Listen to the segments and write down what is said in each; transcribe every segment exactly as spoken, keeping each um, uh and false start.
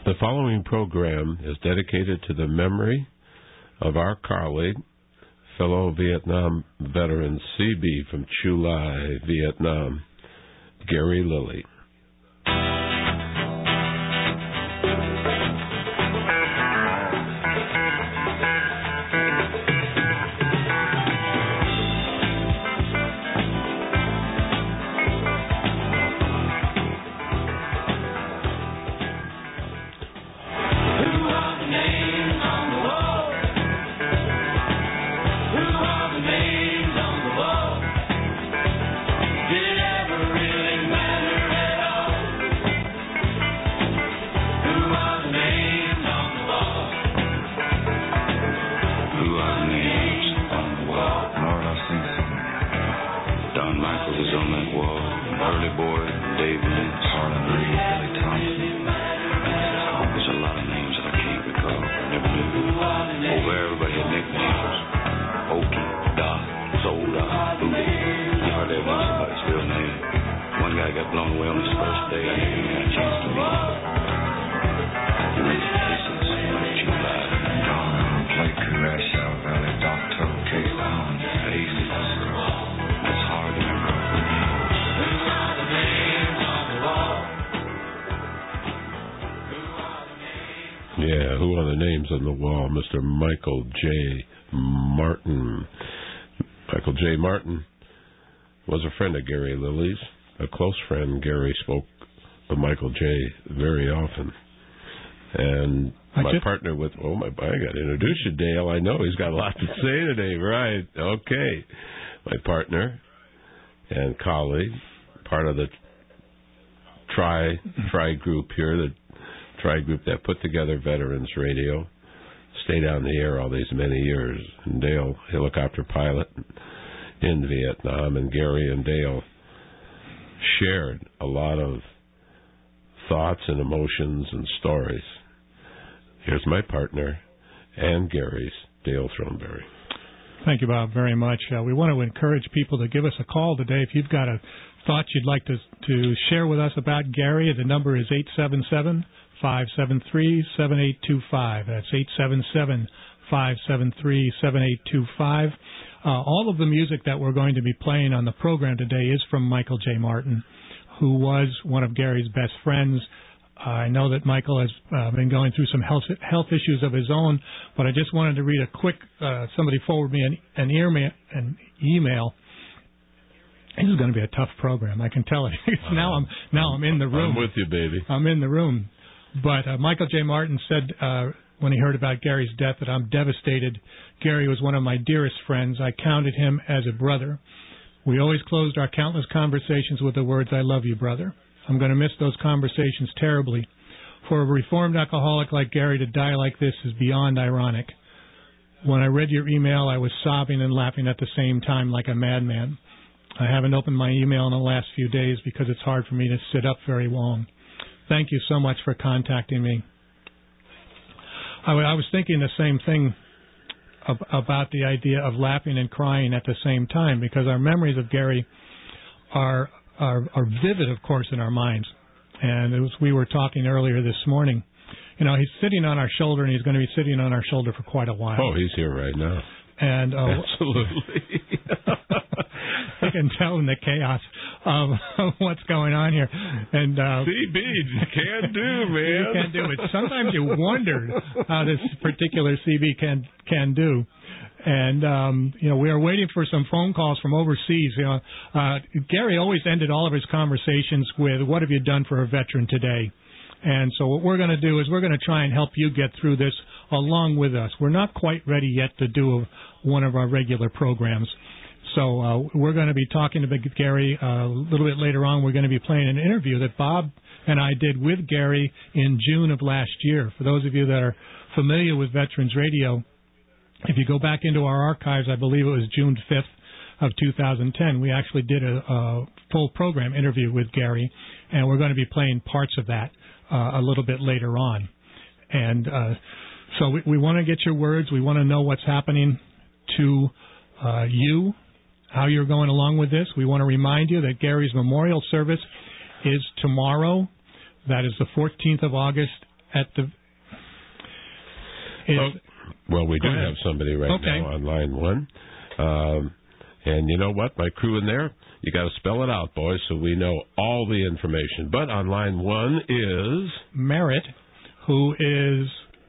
The following program is dedicated to the memory of our colleague, fellow Vietnam veteran C B from Chu Lai, Vietnam, Gary Lilly. On the wall, Mister Michael J. Martin. Michael J. Martin was a friend of Gary Lilly's, a close friend. Gary spoke of Michael J. very often. And I my just... partner with, oh, my, I got to introduce you, Dale. I know he's got a lot to say today. Right. Okay. My partner and colleague, part of the Tri, tri group here, the Tri group that put together Veterans Radio. Stayed on the air all these many years. And Dale, helicopter pilot in Vietnam, and Gary and Dale shared a lot of thoughts and emotions and stories. Here's my partner and Gary's, Dale Throneberry. Thank you, Bob, very much. Uh, we want to encourage people to give us a call today. If you've got a thought you'd like to, to share with us about Gary, the number is eight seven seven, five seven three, seven eight two five. That's eight seven seven, five seven three, seven eight two five. Uh, all of the music that we're going to be playing on the program today is from Michael J. Martin, who was one of Gary's best friends. Uh, I know that Michael has uh, been going through some health, health issues of his own, but I just wanted to read a quick, uh, somebody forwarded me an, an, earma- an email. This is going to be a tough program, I can tell it. now I'm now I'm in the room. I'm with you, baby. I'm in the room. But uh, Michael J. Martin said uh, when he heard about Gary's death that I'm devastated. Gary was one of my dearest friends. I counted him as a brother. We always closed our countless conversations with the words, I love you, brother. I'm going to miss those conversations terribly. For a reformed alcoholic like Gary to die like this is beyond ironic. When I read your email, I was sobbing and laughing at the same time like a madman. I haven't opened my email in the last few days because it's hard for me to sit up very long. Thank you so much for contacting me. I, w- I was thinking the same thing ab- about the idea of laughing and crying at the same time, because our memories of Gary are are, are vivid, of course, in our minds. And it was, we were talking earlier this morning. You know, he's sitting on our shoulder, and he's going to be sitting on our shoulder for quite a while. Oh, he's here right now. And uh, absolutely. I can tell in the chaos of what's going on here. And uh, C B, you can do, man. You can do it. Sometimes you wondered how this particular C B can can do. And, um, you know, we are waiting for some phone calls from overseas. You know, uh, Gary always ended all of his conversations with, what have you done for a veteran today? And so what we're going to do is we're going to try and help you get through this along with us. We're not quite ready yet to do a, one of our regular programs. So uh, we're going to be talking to Gary uh, a little bit later on. We're going to be playing an interview that Bob and I did with Gary in June of last year. For those of you that are familiar with Veterans Radio, if you go back into our archives, I believe it was June fifth of two thousand ten, we actually did a, a full program interview with Gary, and we're going to be playing parts of that uh, a little bit later on. And uh, so we, we want to get your words. We want to know what's happening to uh, you, how you're going along with this. We want to remind you that Gary's memorial service is tomorrow. That is the fourteenth of August at the... Is, oh, well, we do have somebody right okay. now on line one. Um, and you know what? My crew in there, you got to spell it out, boys, so we know all the information. But on line one is... Merritt, who is...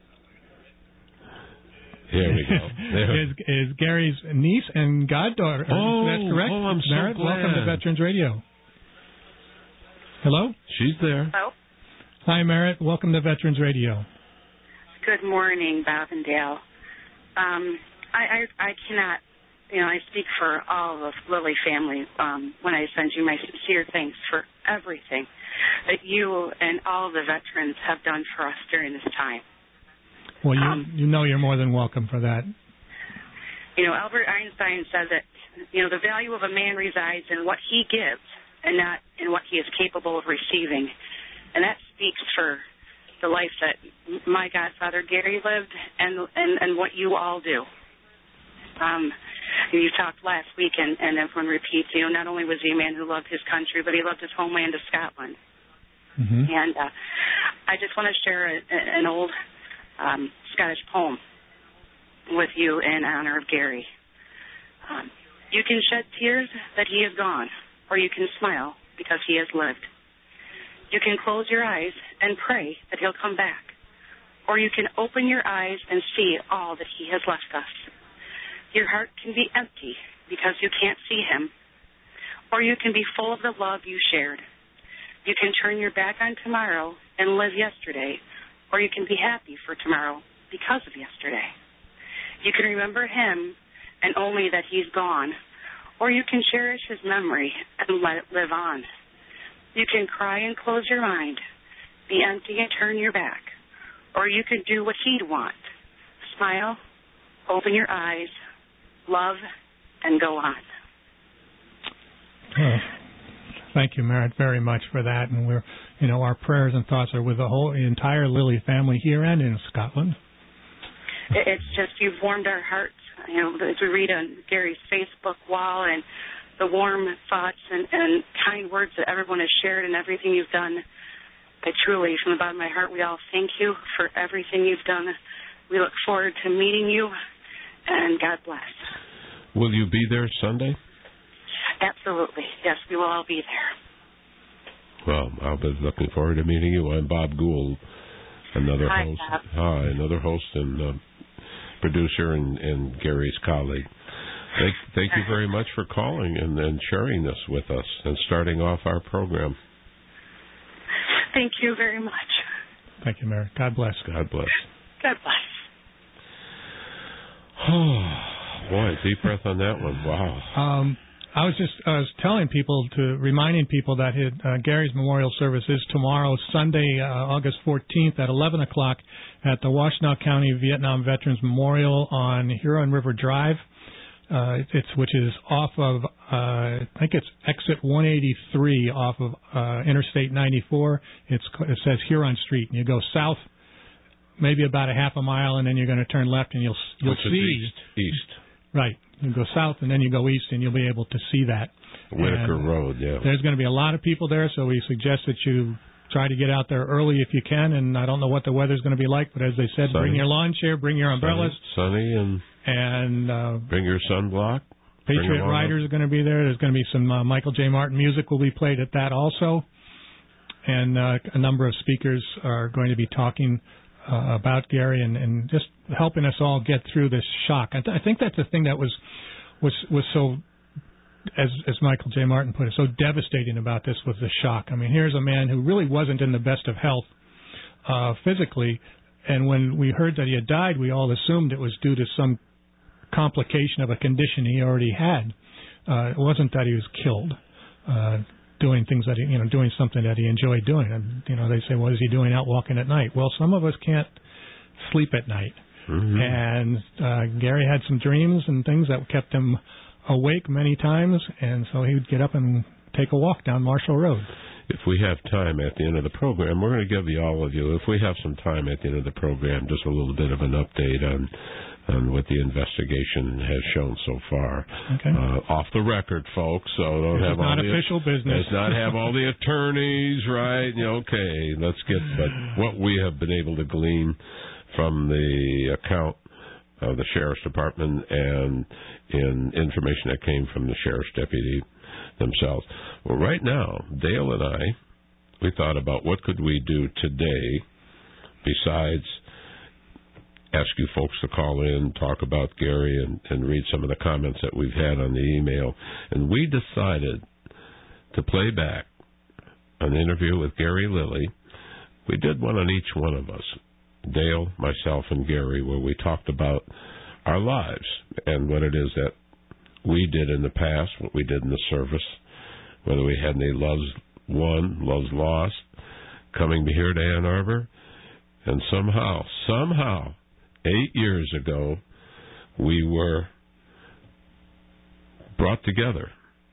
Here we go. is, is Gary's niece and goddaughter. Oh, that's correct. Oh, I'm so Merritt, glad. welcome to Veterans Radio. Hello? She's there. Hello. Hi, Merritt. Welcome to Veterans Radio. Good morning, Bob and Dale. Um, I, I, I cannot, you know, I speak for all of the Lilly family um, when I send you my sincere thanks for everything that you and all the veterans have done for us during this time. Well, you, um, you know you're more than welcome for that. You know, Albert Einstein said that, you know, the value of a man resides in what he gives and not in what he is capable of receiving. And that speaks for the life that my godfather Gary lived and and, and what you all do. Um, you talked last week, and, and everyone repeats, you know, not only was he a man who loved his country, but he loved his homeland of Scotland. Mm-hmm. And uh, I just want to share a, a, an old um, Scottish poem with you in honor of Gary. Um, you can shed tears that he is gone, or you can smile because he has lived. You can close your eyes and pray that he'll come back, or you can open your eyes and see all that he has left us. Your heart can be empty because you can't see him, or you can be full of the love you shared. You can turn your back on tomorrow and live yesterday, or you can be happy for tomorrow because of yesterday. You can remember him and only that he's gone, or you can cherish his memory and let it live on. You can cry and close your mind, be empty and turn your back, or you can do what he'd want. Smile, open your eyes, love, and go on. Oh, thank you, Merritt, very much for that. And we're, you know, our prayers and thoughts are with the whole the entire Lilly family here and in Scotland. It's just you've warmed our hearts. You know, as we read on Gary's Facebook wall and the warm thoughts and, and kind words that everyone has shared and everything you've done, I truly, from the bottom of my heart, we all thank you for everything you've done. We look forward to meeting you, and God bless. Will you be there Sunday? Absolutely. Yes, we will all be there. Well, I'll be looking forward to meeting you. I'm Bob Gould, another Hi, host. Bob. Hi, another host and uh, producer and, and Gary's colleague. Thank, thank you very much for calling and, and sharing this with us and starting off our program. Thank you very much. Thank you, Merritt. God bless. God bless. God bless. Oh, boy, deep breath on that one. Wow. Um, I was just I was telling people to reminding people that his, uh, Gary's memorial service is tomorrow, Sunday, uh, August fourteenth at eleven o'clock at the Washtenaw County Vietnam Veterans Memorial on Huron River Drive. Uh, it's which is off of uh, I think it's exit one eighty-three off of uh, Interstate ninety-four. It's it says Huron Street, and you go south maybe about a half a mile, and then you're going to turn left, and you'll you'll Which is see east. East. Right. You go south, and then you go east, and you'll be able to see that. Whitaker and Road, yeah. There's going to be a lot of people there, so we suggest that you try to get out there early if you can. And I don't know what the weather's going to be like, but as they said, Sunny. bring your lawn chair, bring your umbrellas. Sunny, sunny and and uh, bring your sunblock. Patriot Riders are going to be there. There's going to be some uh, Michael J. Martin music will be played at that also. And uh, a number of speakers are going to be talking uh, about Gary and, and just helping us all get through this shock. I, th- I think that's the thing that was was was so, as as Michael J. Martin put it, so devastating about this was the shock. I mean, here's a man who really wasn't in the best of health uh, physically, and when we heard that he had died, we all assumed it was due to some complication of a condition he already had. Uh, it wasn't that he was killed. Uh, doing things that he, you know, doing something that he enjoyed doing. And, you know, they say, what is he doing out walking at night? Well, some of us can't sleep at night. Mm-hmm. And uh, Gary had some dreams and things that kept him awake many times, and so he would get up and take a walk down Marshall Road. If we have time at the end of the program, we're going to give you all of you, if we have some time at the end of the program, just a little bit of an update on on what the investigation has shown so far. Okay. Uh, off the record, folks. So don't this have is not all the, official business. Let's not have all the attorneys, right? You know, okay, let's get. But what we have been able to glean from the account of the sheriff's department and in information that came from the sheriff's deputy themselves. Well, right now, Dale and I, we thought about what could we do today besides ask you folks to call in, talk about Gary, and, and read some of the comments that we've had on the email. And we decided to play back an interview with Gary Lilly. We did one on each one of us, Dale, myself, and Gary, where we talked about our lives and what it is that we did in the past, what we did in the service, whether we had any loves won, loves lost, coming here to Ann Arbor. And somehow, somehow, eight years ago, we were brought together.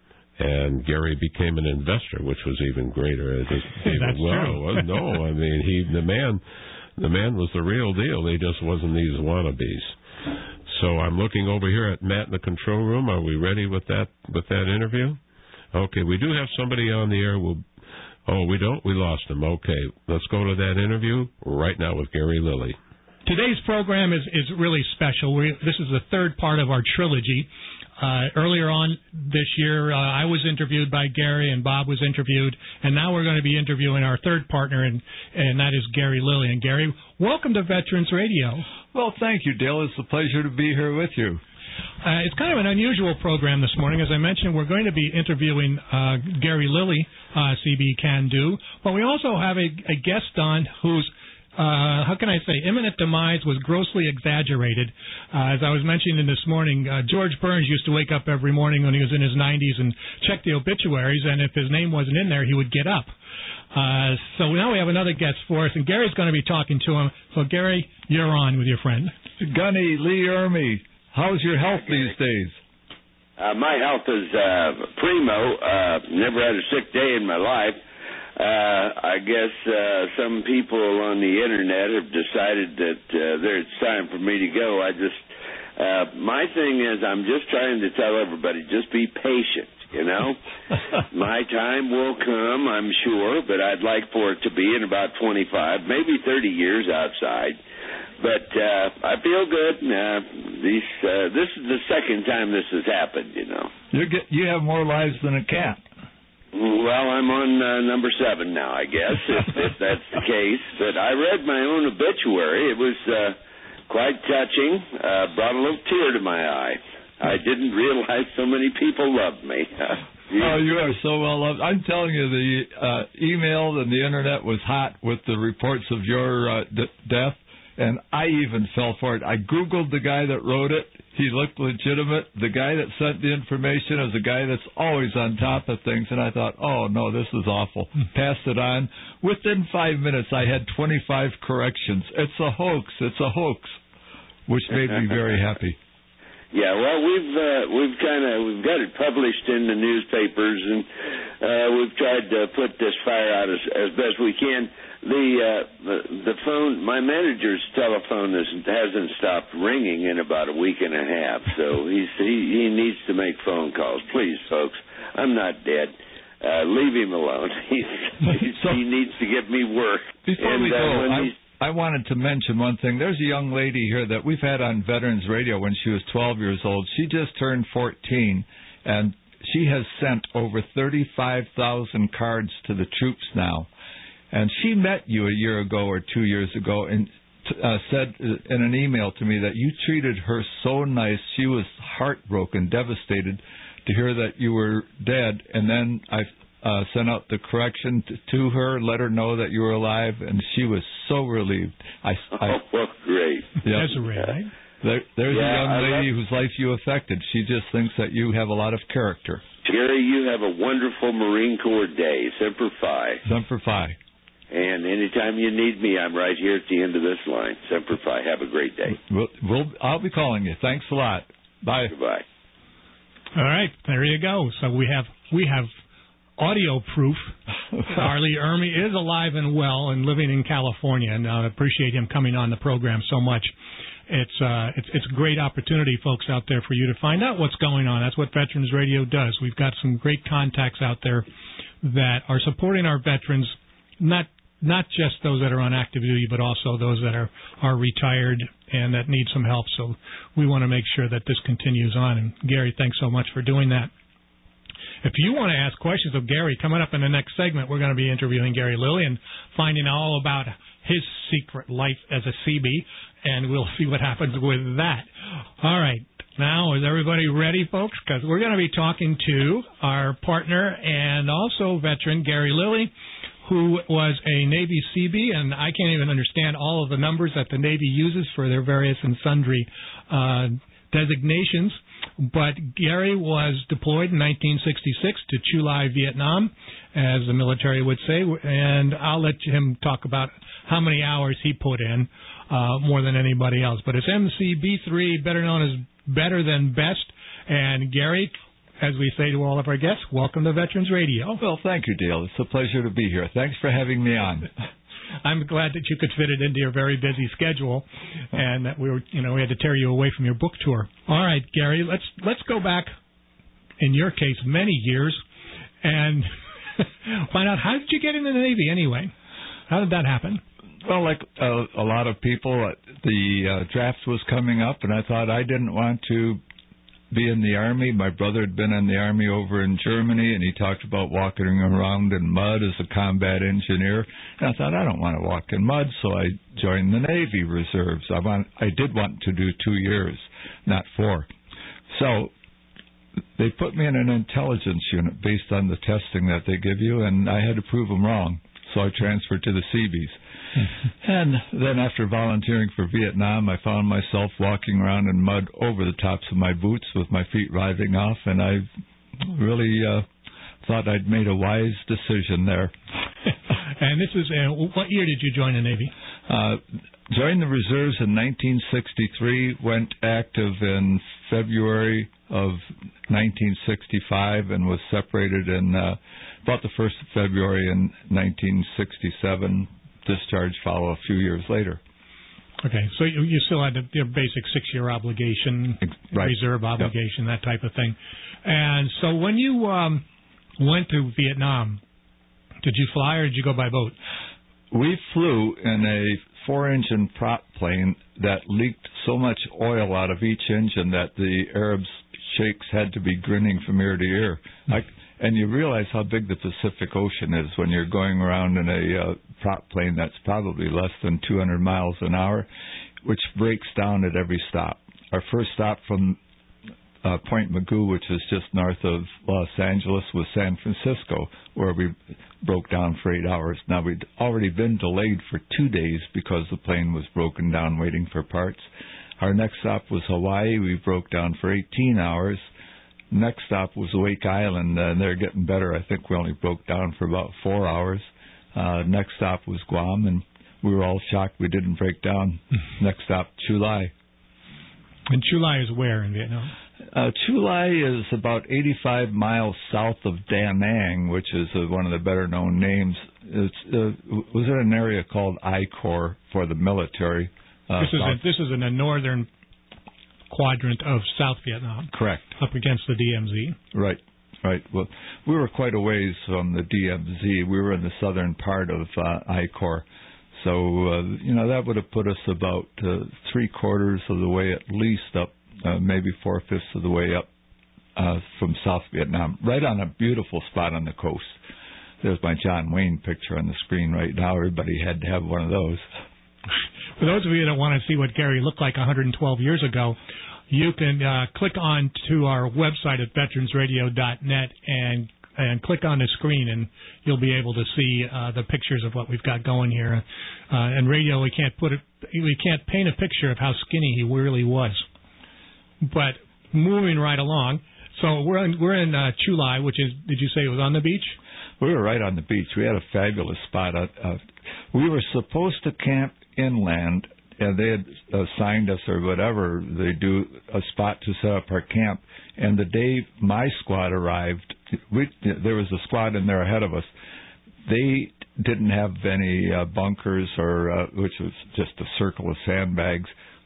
And Gary became an investor, which was even greater. It was even, That's well, true. no, I mean, he the man, the man was the real deal. He just wasn't these wannabes. So I'm looking over here at Matt in the control room. Are we ready with that with that interview? Okay, we do have somebody on the air. We'll, oh, we don't? We lost him. Okay, let's go to that interview right now with Gary Lilly. Today's program is, is really special. We, this is the third part of our trilogy. Uh, earlier on this year, uh, I was interviewed by Gary and Bob was interviewed, and now we're going to be interviewing our third partner, and, and that is Gary Lilly. And Gary, welcome to Veterans Radio. Well, thank you, Dale. It's a pleasure to be here with you. Uh, it's kind of an unusual program this morning. As I mentioned, we're going to be interviewing uh, Gary Lilly, uh, C B Can Do, but we also have a, a guest on who's Uh, how can I say, imminent demise was grossly exaggerated. Uh, as I was mentioning this morning, uh, George Burns used to wake up every morning when he was in his nineties and check the obituaries, and if his name wasn't in there, he would get up. Uh, so now we have another guest for us, and Gary's going to be talking to him. So, Gary, you're on with your friend. Gunny, Lee Ermey, how's your health these days? Uh, my health is uh, primo. Uh, never had a sick day in my life. Uh, I guess uh, some people on the internet have decided that uh, there, it's time for me to go. I just, uh, my thing is I'm just trying to tell everybody, just be patient, you know. My time will come, I'm sure, but I'd like for it to be in about twenty-five, maybe thirty years outside. But uh, I feel good. Uh, these, uh, this is the second time this has happened, you know. You get, you have more lives than a cat. Well, I'm on uh, number seven now, I guess, if, if that's the case. But I read my own obituary. It was uh, quite touching. Uh, brought a little tear to my eye. I didn't realize so many people loved me. Oh, you are so well loved. I'm telling you, the uh, email and the internet was hot with the reports of your uh, d- death, and I even fell for it. I Googled the guy that wrote it. He looked legitimate. The guy that sent the information is a guy that's always on top of things, and I thought, oh, no, this is awful. Passed it on. Within five minutes, I had twenty-five corrections. It's a hoax. It's a hoax, which made me very happy. Yeah, well, we've uh, we've kind of we've got it published in the newspapers, and uh, we've tried to put this fire out as, as best we can. The, uh, the the phone, my manager's telephone isn't, hasn't stopped ringing in about a week and a half, so he's, he he needs to make phone calls. Please, folks, I'm not dead. Uh, leave him alone. He's, he's, so, he needs to give me work. Before and, we go, uh, I, I wanted to mention one thing. There's a young lady here that we've had on Veterans Radio when she was twelve years old. She just turned fourteen, and she has sent over thirty-five thousand cards to the troops now. And she met you a year ago or two years ago and uh, said in an email to me that you treated her so nice. She was heartbroken, devastated to hear that you were dead. And then I uh, sent out the correction to, to her, let her know that you were alive, and she was so relieved. I, I, oh, well, great. Yeah, Desiree, right? There, there's yeah, a young I lady love- whose life you affected. She just thinks that you have a lot of character. Gary, you have a wonderful Marine Corps day. Semper Fi. Semper Fi. And anytime you need me, I'm right here at the end of this line. Semper Fi. Have a great day. We'll, we'll, I'll be calling you. Thanks a lot. Bye. Goodbye. All right, there you go. So we have we have audio proof. R. Lee Ermey is alive and well and living in California, and I appreciate him coming on the program so much. it's uh, it's it's a great opportunity, folks out there, for you to find out what's going on. That's what Veterans Radio does. We've got some great contacts out there that are supporting our veterans, not not just those that are on active duty, but also those that are, are retired and that need some help. So we want to make sure that this continues on. And Gary, thanks so much for doing that. If you want to ask questions of Gary, coming up in the next segment, we're going to be interviewing Gary Lilly and finding all about his secret life as a C B, and we'll see what happens with that. All right. Now, is everybody ready, folks? Because we're going to be talking to our partner and also veteran, Gary Lilly, who was a Navy C B, and I can't even understand all of the numbers that the Navy uses for their various and sundry uh, designations. But Gary was deployed in nineteen sixty-six to Chu Lai, Vietnam, as the military would say, and I'll let him talk about how many hours he put in uh, more than anybody else. But it's M C B three, better known as Better Than Best. And Gary, as we say to all of our guests, welcome to Veterans Radio. Well, thank you, Dale. It's a pleasure to be here. Thanks for having me on. I'm glad that you could fit it into your very busy schedule, and that we were, you know, we had to tear you away from your book tour. All right, Gary, let's let's go back, in your case, many years, and find out, how did you get into the Navy anyway? How did that happen? Well, like uh, a lot of people, the uh, draft was coming up, and I thought I didn't want to be in the Army. My brother had been in the Army over in Germany, and he talked about walking around in mud as a combat engineer. And I thought, I don't want to walk in mud, so I joined the Navy Reserves. I want, I did want to do two years, not four. So they put me in an intelligence unit based on the testing that they give you, and I had to prove them wrong. So I transferred to the Seabees. And then after volunteering for Vietnam, I found myself walking around in mud over the tops of my boots with my feet writhing off, and I really uh, thought I'd made a wise decision there. And this is, uh, what year did you join the Navy? Uh, joined the reserves in nineteen sixty-three, went active in February of nineteen sixty-five, and was separated in uh, about the first of February in nineteen sixty-seven. Discharge follow a few years later. Okay, so you, you still had the, your basic six-year obligation, right. reserve obligation, yep. that type of thing. And so when you um, went to Vietnam, did you fly or did you go by boat? We flew in a four-engine prop plane that leaked so much oil out of each engine that the Arab sheikhs had to be grinning from ear to ear. I, And you realize how big the Pacific Ocean is when you're going around in a uh, prop plane that's probably less than two hundred miles an hour, which breaks down at every stop. Our first stop from uh, Point Mugu, which is just north of Los Angeles, was San Francisco, where we broke down for eight hours. Now, we'd already been delayed for two days because the plane was broken down waiting for parts. Our next stop was Hawaii. We broke down for eighteen hours. Next stop was Wake Island, and they're getting better. I think we only broke down for about four hours. Uh, next stop was Guam, and we were all shocked we didn't break down. Next stop, Chu Lai. And Chu Lai is where in Vietnam? Uh, Chu Lai is about eighty-five miles south of Da Nang, which is uh, one of the better-known names. It's uh, was in an area called I Corps for the military. Uh, this is a, this is in the northern quadrant of South Vietnam. Correct. Up against the D M Z. Right, right. Well, we were quite a ways from the D M Z. We were in the southern part of uh, I Corps. So, uh, you know, that would have put us about uh, three quarters of the way at least up, uh, maybe four-fifths of the way up uh, from South Vietnam, right on a beautiful spot on the coast. There's my John Wayne picture on the screen right now. Everybody had to have one of those. For those of you that want to see what Gary looked like one hundred twelve years ago, you can uh, click on to our website at veterans radio dot net and and click on the screen, and you'll be able to see uh, the pictures of what we've got going here. Uh, and radio, we can't put it, we can't paint a picture of how skinny he really was. But moving right along, so we're in, we're in uh, Chu Lai, which is, did you say it was on the beach? We were right on the beach. We had a fabulous spot. Uh, uh, we were supposed to camp inland, and they had assigned us or whatever, they do a spot to set up our camp. And the day my squad arrived, we, there was a squad in there ahead of us. They didn't have any uh, bunkers, or uh, which was just a circle of sandbags.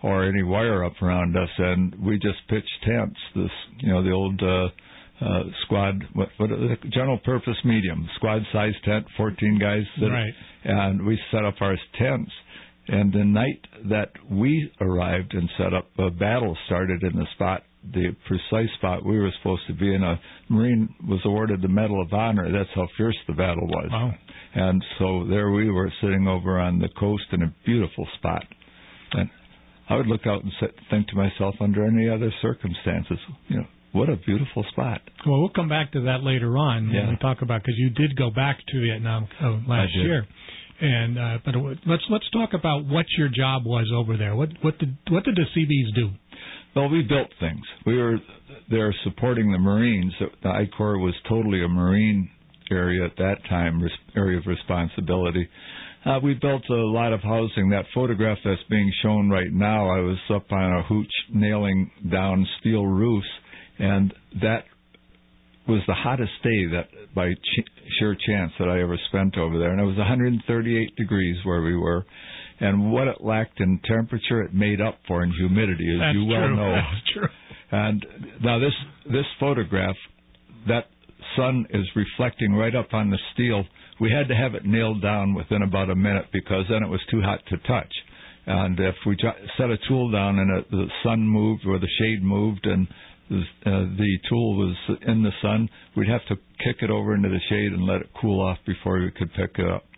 or any wire up around us, and we just pitched tents. This, you know, the old uh, uh, squad, what, what uh, general purpose medium, squad size tent, fourteen guys, sit, right. and we set up our tents. And the night that we arrived and set up, a battle started in the spot, the precise spot we were supposed to be in. A Marine was awarded the Medal of Honor. That's how fierce the battle was. Wow. And so there we were sitting over on the coast in a beautiful spot. And I would look out and sit, think to myself, under any other circumstances, you know, what a beautiful spot. Well, we'll come back to that later on yeah. when we talk about, because you did go back to Vietnam uh, last year. And uh, but let's let's talk about what your job was over there. What what did what did the C Bs do? Well, we built things. We were there supporting the Marines. The I Corps was totally a Marine area at that time, area of responsibility. Uh, we built a lot of housing. That photograph that's being shown right now, I was up on a hooch nailing down steel roofs, and that was the hottest day that by ch- sheer chance that I ever spent over there. And it was one hundred thirty-eight degrees where we were. And what it lacked in temperature, it made up for in humidity, as That's you well true. know. That's true. And now this this photograph, that sun is reflecting right up on the steel. We had to have it nailed down within about a minute because then it was too hot to touch. And if we set a tool down and it, the sun moved or the shade moved and Uh, the tool was in the sun, we'd have to kick it over into the shade and let it cool off before we could pick it up.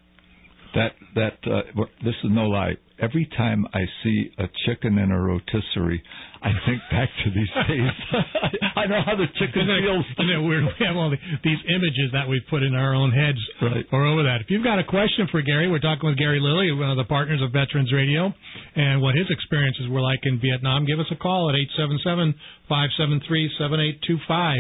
That that uh, this is no lie. Every time I see a chicken in a rotisserie, I think back to these days. I know how the chicken isn't feels. It, isn't it weird? We have all the, these images that we put in our own heads right. or over that. If you've got a question for Gary, we're talking with Gary Lilly, one of the partners of Veterans Radio, and what his experiences were like in Vietnam. Give us a call at eight seven seven, five seven three, seven eight two five.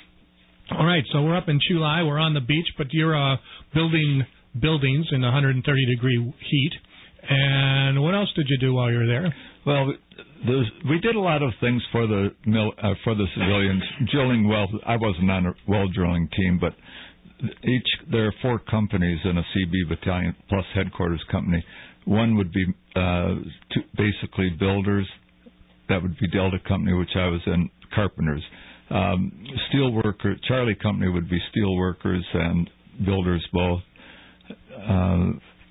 All right, so we're up in Chu Lai. We're on the beach, but you're uh, building buildings in one hundred thirty degree heat. And what else did you do while you were there? Well, we did a lot of things for the mil, uh, for the civilians. Drilling well, I wasn't on a well drilling team, but each there are four companies in a C B battalion plus headquarters company. One would be uh, two, basically builders. That would be Delta Company, which I was in, carpenters. Um, steel worker, Charlie Company would be steel workers and builders both. Uh,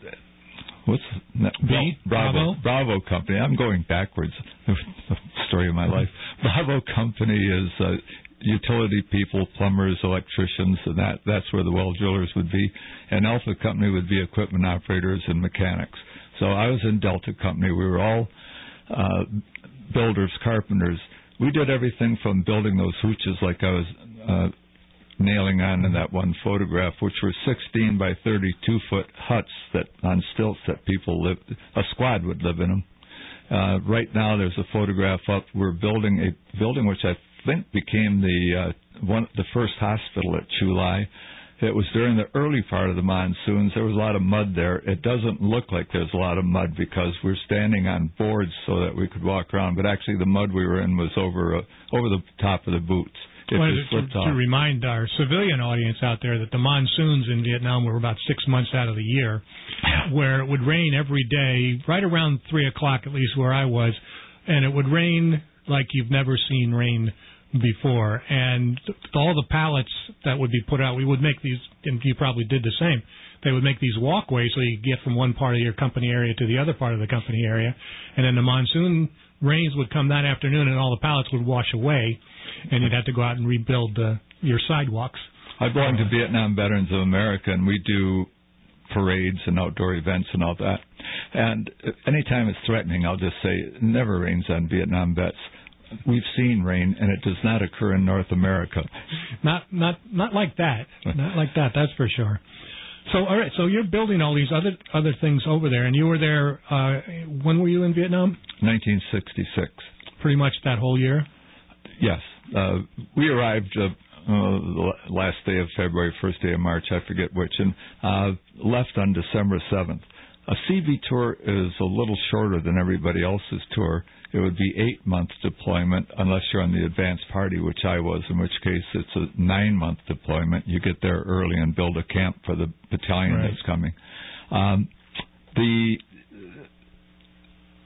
What's that? B? Bravo. Bravo. Bravo Company. I'm going backwards. The story of my life. Bravo Company is uh, utility people, plumbers, electricians, and that that's where the well drillers would be. And Alpha Company would be equipment operators and mechanics. So I was in Delta Company. We were all uh, builders, carpenters. We did everything from building those hooches like I was uh, nailing on in that one photograph, which were sixteen by thirty-two foot huts that on stilts that people lived, a squad would live in them. Uh, right now there's a photograph up. We're building a building which I think became the uh, one the first hospital at Chu Lai. It was during the early part of the monsoons. There was a lot of mud there. It doesn't look like there's a lot of mud because we're standing on boards so that we could walk around, but actually the mud we were in was over uh, over the top of the boots. Well, to, to remind our civilian audience out there that the monsoons in Vietnam were about six months out of the year, where it would rain every day, right around three o'clock at least where I was, and it would rain like you've never seen rain before. And all the pallets that would be put out, we would make these, and you probably did the same, they would make these walkways so you get from one part of your company area to the other part of the company area, and then the monsoon rains would come that afternoon and all the pallets would wash away, and you'd have to go out and rebuild uh, your sidewalks. I belong to Vietnam Veterans of America, and we do parades and outdoor events and all that. And anytime it's threatening, I'll just say it never rains on Vietnam vets. We've seen rain, and it does not occur in North America. Not, not, not like that. Not like that. That's for sure. So, all right. So you're building all these other other things over there, and you were there. Uh, when were you in Vietnam? nineteen sixty-six. Pretty much that whole year. Yes. Uh, we arrived uh, uh, the last day of February, first day of March, I forget which, and uh, left on December seventh. A C B tour is a little shorter than everybody else's tour. It would be eight-month deployment unless you're on the advanced party, which I was, in which case it's a nine-month deployment. You get there early and build a camp for the battalion right. that's coming. Um, the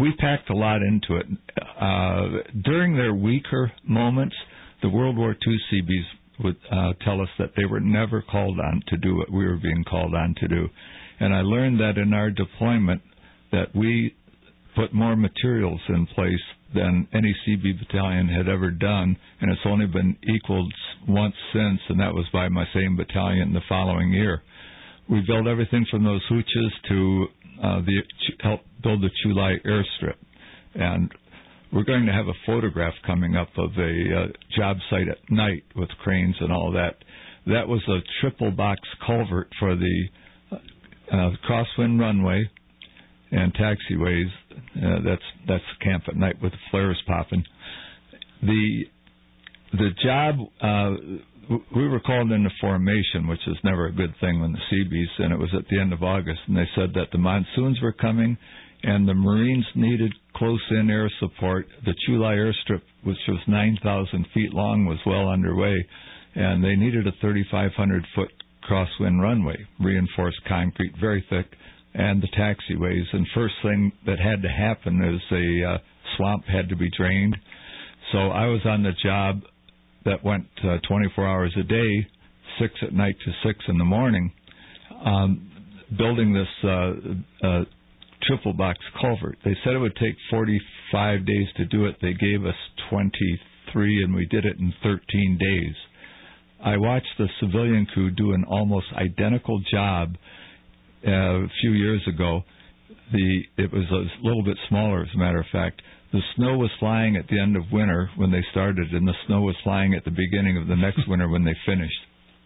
we packed a lot into it. Uh, during their weaker moments, the World War Two C Bs would uh, tell us that they were never called on to do what we were being called on to do. And I learned that in our deployment that we put more materials in place than any C B battalion had ever done, and it's only been equaled once since, and that was by my same battalion the following year. We built everything from those hooches to uh, the help build the Chulai airstrip, and we're going to have a photograph coming up of a uh, job site at night with cranes and all that. That was a triple box culvert for the uh, crosswind runway and taxiways. Uh, that's that's camp at night with the flares popping. The the job uh, we were called into formation, which is never a good thing when the C Bs, and it was at the end of August, and they said that the monsoons were coming and the Marines needed close-in air support. The Chulai airstrip, which was nine thousand feet long, was well underway, and they needed a thirty-five hundred foot crosswind runway, reinforced concrete, very thick, and the taxiways. And first thing that had to happen is a uh, swamp had to be drained. So I was on the job that went uh, twenty-four hours a day, six at night to six in the morning, um, building this uh, uh, triple box culvert. They said it would take forty-five days to do it. They gave us twenty-three, and we did it in thirteen days. I watched the civilian crew do an almost identical job uh, a few years ago. The it was a little bit smaller, as a matter of fact. The snow was flying at the end of winter when they started, and the snow was flying at the beginning of the next winter when they finished.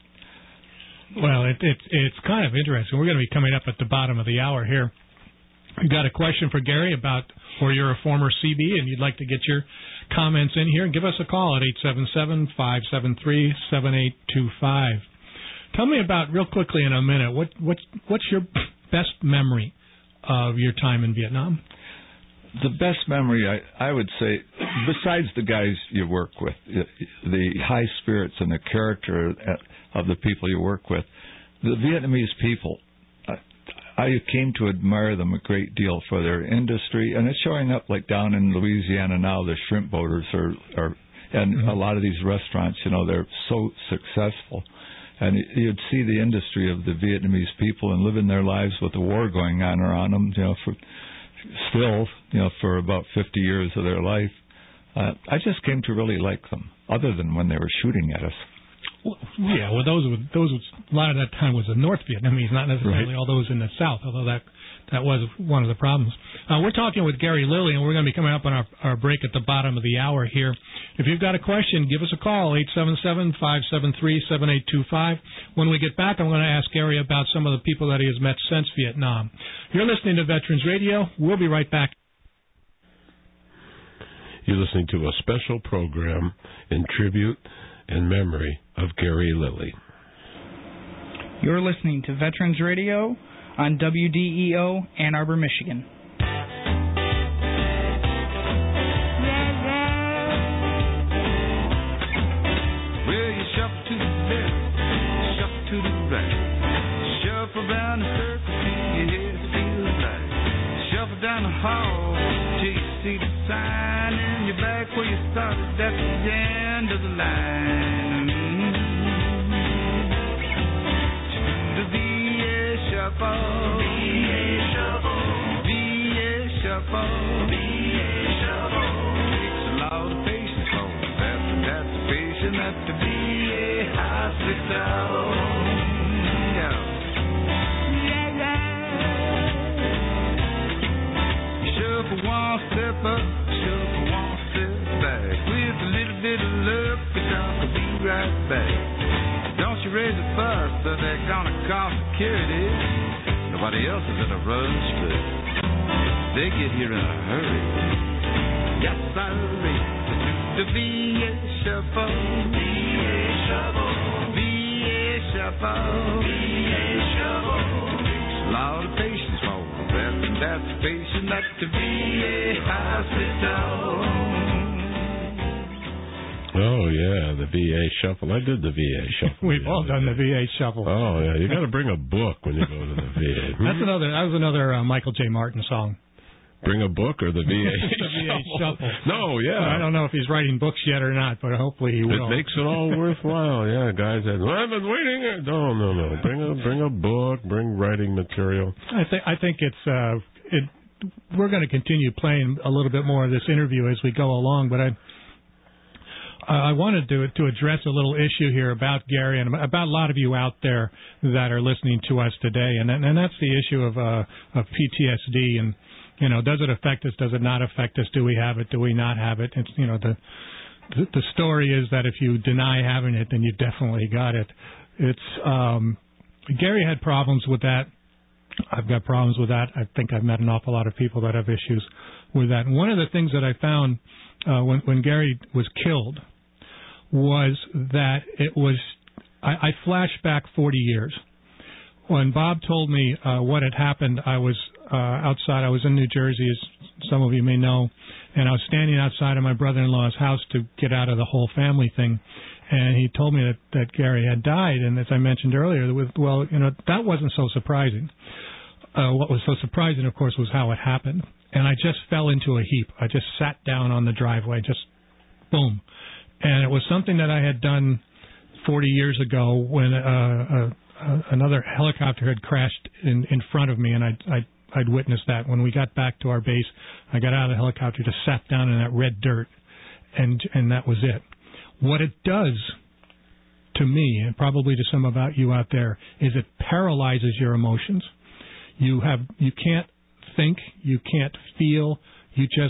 Well, it, it, it's kind of interesting. We're going to be coming up at the bottom of the hour here. We've got a question for Gary about, or you're a former C B and you'd like to get your comments in here, give us a call at eight seven seven, five seven three, seven eight two five. Tell me about, real quickly in a minute, what, what, what's your best memory of your time in Vietnam? The best memory, I, I would say, besides the guys you work with, the high spirits and the character of the people you work with, the Vietnamese people, I came to admire them a great deal for their industry, and it's showing up like down in Louisiana now. The shrimp boaters are, are and mm-hmm. a lot of these restaurants, you know, they're so successful. And you'd see the industry of the Vietnamese people and living their lives with the war going on around them, you know, for still, you know, for about fifty years of their life. Uh, I just came to really like them, other than when they were shooting at us. Well, yeah, well, those were, those was, a lot of that time was the North Vietnamese, not necessarily right. all those in the South, although that that was one of the problems. Uh, we're talking with Gary Lilly, and we're going to be coming up on our, our break at the bottom of the hour here. If you've got a question, give us a call, eight seven seven, five seven three, seven eight two five. When we get back, I'm going to ask Gary about some of the people that he has met since Vietnam. You're listening to Veterans Radio. We'll be right back. You're listening to a special program in tribute and memory of Gary Lilly. You're listening to Veterans Radio on W D E O, Ann Arbor, Michigan. Well, you shuffle to the left, shuffle to the right, shuffle down the circle till your head feels light, shuffle down the hall till you see the sign, and you're back where you started, that's the end of the line. Shuffle, V A shuffle, V A shuffle, V A shuffle. Takes a lot of patience, for that, that's a patient at the V A hospital. Yeah, yeah, yeah. Shuffle one step up, shuffle one step back. With a little bit of luck, the doc will be right back. Don't you raise a fuss, so they're gonna call security. Nobody else is in a rush, but they get here in a hurry. Yes, sir. The V A shuffle, V A shuffle, V A shuffle, V A shuffle. Takes a lot of patience for that, and that's a patient at the V A hospital. Oh, yeah, the V A shuffle. I did the V A shuffle. We've all done the V A shuffle. Oh, yeah, you got to bring a book when you go to the V A. That's another. That was another uh, Michael J. Martin song. Bring a book or the V A the V A shuffle. No, yeah. I don't know if he's writing books yet or not, but hopefully he will. It makes it all worthwhile. Yeah, guys. Well, I've been waiting. No, no, no. Bring a bring a book. Bring writing material. I think I think it's uh, it. We're going to continue playing a little bit more of this interview as we go along, but I. I wanted to to address a little issue here about Gary and about a lot of you out there that are listening to us today, and and that's the issue of uh, of P T S D. And you know, does it affect us? Does it not affect us? Do we have it? Do we not have it? It's, you know, the the story is that if you deny having it, then you definitely got it. It's um, Gary had problems with that. I've got problems with that. I think I've met an awful lot of people that have issues with that. And one of the things that I found uh, when when Gary was killed was that it was, I, I flashed back forty years. When Bob told me uh, what had happened, I was uh, outside. I was in New Jersey, as some of you may know, and I was standing outside of my brother-in-law's house to get out of the whole family thing. And he told me that, that Gary had died. And as I mentioned earlier, with, well, you know, that wasn't so surprising. Uh, what was so surprising, of course, was how it happened. And I just fell into a heap. I just sat down on the driveway, just boom. And it was something that I had done forty years ago when uh, uh, another helicopter had crashed in, in front of me, and I'd, I'd, I'd witnessed that. When we got back to our base, I got out of the helicopter, just sat down in that red dirt, and and that was it. What it does to me, and probably to some about you out there, is it paralyzes your emotions. You have you can't think, you can't feel, you just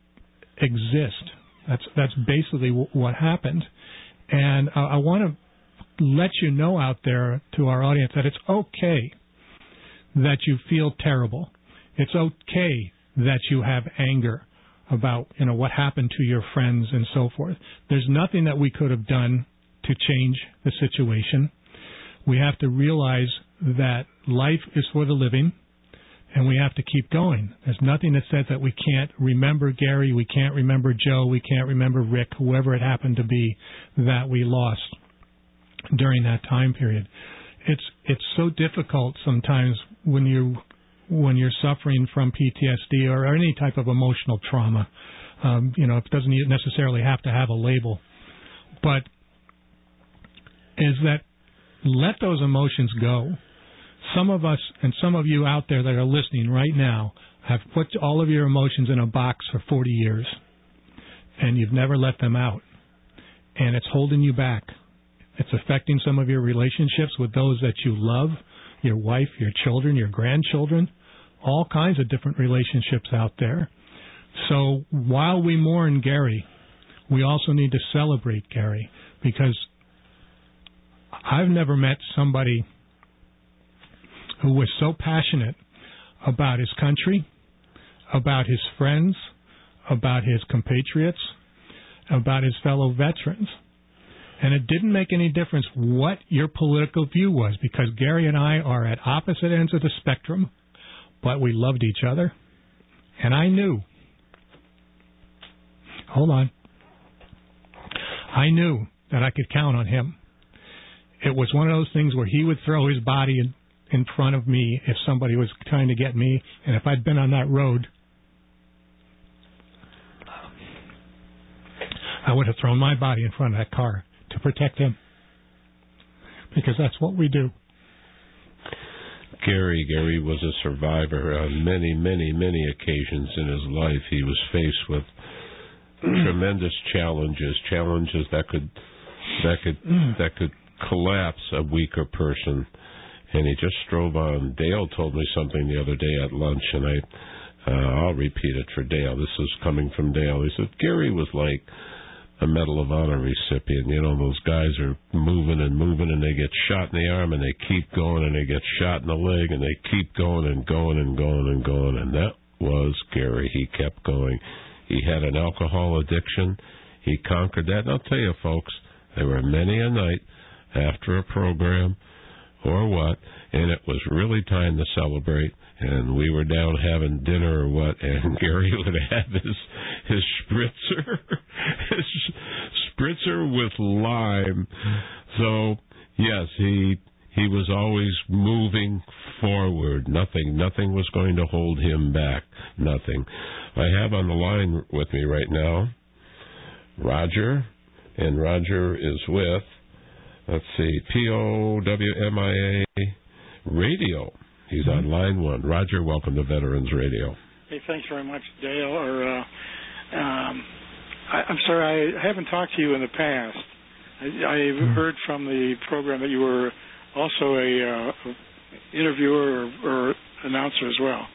exist. That's that's basically w- what happened. And uh, I want to let you know out there to our audience that it's okay that you feel terrible. It's okay that you have anger about, you know, what happened to your friends and so forth. There's nothing that we could have done to change the situation. We have to realize that life is for the living, and we have to keep going. There's nothing that says that we can't remember Gary, we can't remember Joe, we can't remember Rick, whoever it happened to be that we lost during that time period. It's it's so difficult sometimes when you when you're suffering from P T S D or any type of emotional trauma. Um, you know, it doesn't necessarily have to have a label, but is that let those emotions go. Some of us and some of you out there that are listening right now have put all of your emotions in a box for forty years, and you've never let them out, and it's holding you back. It's affecting some of your relationships with those that you love, your wife, your children, your grandchildren, all kinds of different relationships out there. So while we mourn Gary, we also need to celebrate Gary, because I've never met somebody who was so passionate about his country, about his friends, about his compatriots, about his fellow veterans. And it didn't make any difference what your political view was, because Gary and I are at opposite ends of the spectrum, but we loved each other. And I knew, hold on, I knew that I could count on him. It was one of those things where he would throw his body in, in front of me if somebody was trying to get me, and if I'd been on that road, I would have thrown my body in front of that car to protect him, because that's what we do. Gary, Gary was a survivor on many, many, many occasions in his life. He was faced with tremendous challenges, challenges that could that could that could collapse a weaker person, and he just strove on. Dale told me something the other day at lunch, and I uh, I'll repeat it for Dale. This is coming from Dale. He said Gary was like a Medal of Honor recipient. You know, those guys are moving and moving, and they get shot in the arm, and they keep going, and they get shot in the leg, and they keep going and going and going and going. And that was Gary. He kept going. He had an alcohol addiction. He conquered that. And I'll tell you, folks, there were many a night after a program or what, and it was really time to celebrate, and we were down having dinner or what, and Gary would have his his spritzer, his spritzer with lime. So yes, he He was always moving forward. Nothing, nothing was going to hold him back. Nothing. I have on the line with me right now Roger, and Roger is with, let's see, P O W M I A Radio. He's on line one. Roger, welcome to Veterans Radio. Hey, thanks very much, Dale. Or, uh, um, I, I'm sorry, I haven't talked to you in the past. I, I've heard from the program that you were also a uh, interviewer or, or announcer as well.